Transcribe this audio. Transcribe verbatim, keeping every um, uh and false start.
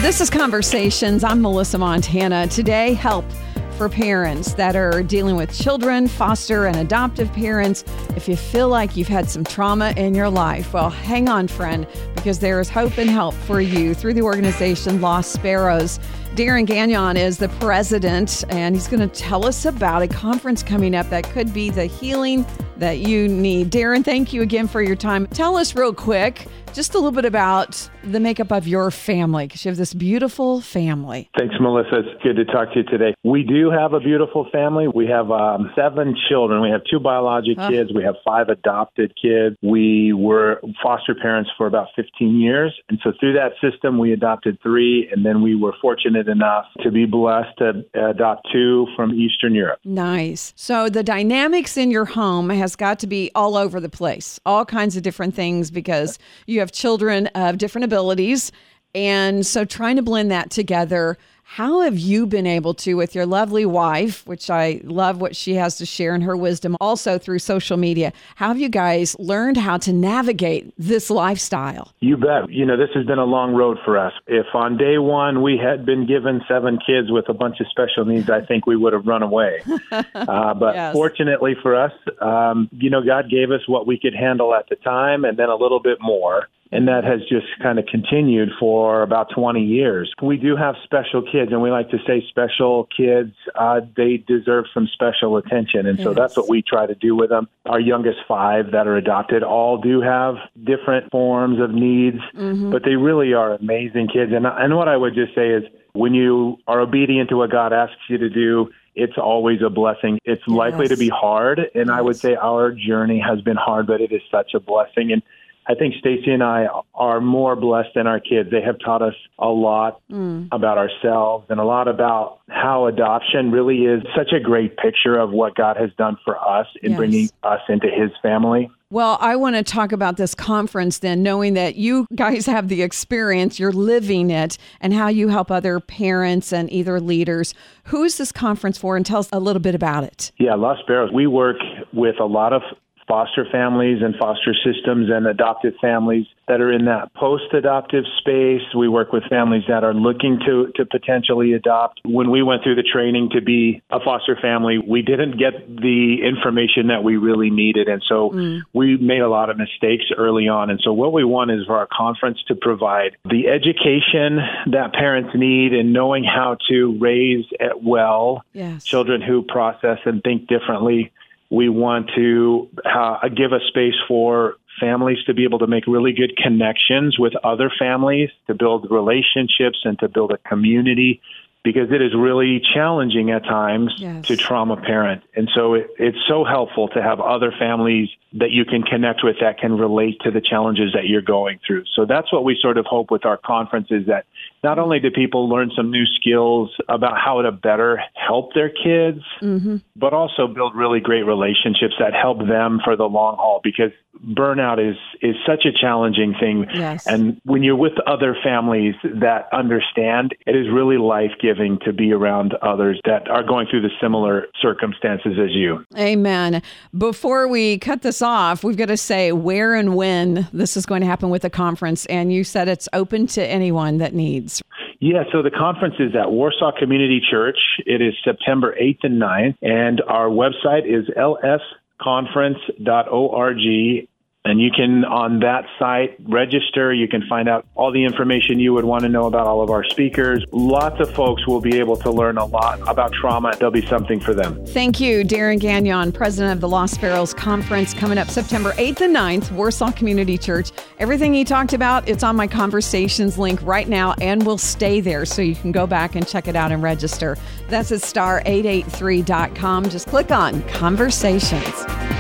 This is Conversations. I'm Melissa Montana. Today, help for parents that are dealing with children, foster and adoptive parents. If you feel like you've had some trauma in your life, well, hang on, friend, because there is hope and help for you through the organization Lost Sparrows. Darren Gagnon is the president, and he's going to tell us about a conference coming up that could be the healing that you need. Darren, thank you again for your time. Tell us real quick just a little bit about the makeup of your family, because you have this beautiful family. Thanks, Melissa. It's good to talk to you today. We do have a beautiful family. We have um, seven children. We have two biologic oh. kids. We have five adopted kids. We were foster parents for about fifteen years. And so through that system, we adopted three. And then we were fortunate enough to be blessed to adopt two from Eastern Europe. Nice. So the dynamics in your home has got to be all over the place, all kinds of different things, because you have children of different abilities. And so trying to blend that together, how have you been able to, with your lovely wife, which I love what she has to share and her wisdom also through social media, how have you guys learned how to navigate this lifestyle? You bet. You know, this has been a long road for us. If on day one we had been given seven kids with a bunch of special needs, I think we would have run away. uh, but yes. Fortunately for us, um, you know, God gave us what we could handle at the time and then a little bit more. And that has just kind of continued for about twenty years. We do have special kids, and we like to say special kids, uh, they deserve some special attention. And yes. so that's what we try to do with them. Our youngest five that are adopted all do have different forms of needs, mm-hmm. but they really are amazing kids. And, and what I would just say is when you are obedient to what God asks you to do, it's always a blessing. It's yes. likely to be hard. And yes. I would say our journey has been hard, but it is such a blessing. And I think Stacy and I are more blessed than our kids. They have taught us a lot mm. about ourselves and a lot about how adoption really is such a great picture of what God has done for us in yes. bringing us into his family. Well, I want to talk about this conference then, knowing that you guys have the experience, you're living it, and how you help other parents and either leaders. Who is this conference for? And tell us a little bit about it. Yeah, Lost Sparrows. We work with a lot of foster families and foster systems and adoptive families that are in that post-adoptive space. We work with families that are looking to, to potentially adopt. When we went through the training to be a foster family, we didn't get the information that we really needed. And so mm. we made a lot of mistakes early on. And so what we want is for our conference to provide the education that parents need in knowing how to raise well yes. children who process and think differently. We want to uh, give a space for families to be able to make really good connections with other families, to build relationships and to build a community, because it is really challenging at times yes. to trauma parent. And so it, it's so helpful to have other families that you can connect with that can relate to the challenges that you're going through. So that's what we sort of hope with our conference, is that not only do people learn some new skills about how to better help their kids, mm-hmm. but also build really great relationships that help them for the long haul, because burnout is, is such a challenging thing. Yes. And when you're with other families that understand, it is really life-giving to be around others that are going through the similar circumstances as you. Amen. Before we cut this off, we've got to say where and when this is going to happen with the conference. And you said it's open to anyone that needs. Yeah, so the conference is at Warsaw Community Church. It is September eighth and ninth, and our website is l s conference dot org. And you can, on that site, register. You can find out all the information you would want to know about all of our speakers. Lots of folks will be able to learn a lot about trauma. There'll be something for them. Thank you, Darren Gagnon, president of the Lost Sparrows Conference, coming up September eighth and ninth, Warsaw Community Church. Everything he talked about, it's on my Conversations link right now, and will stay there, so you can go back and check it out and register. That's at star eight eight three dot com. Just click on Conversations.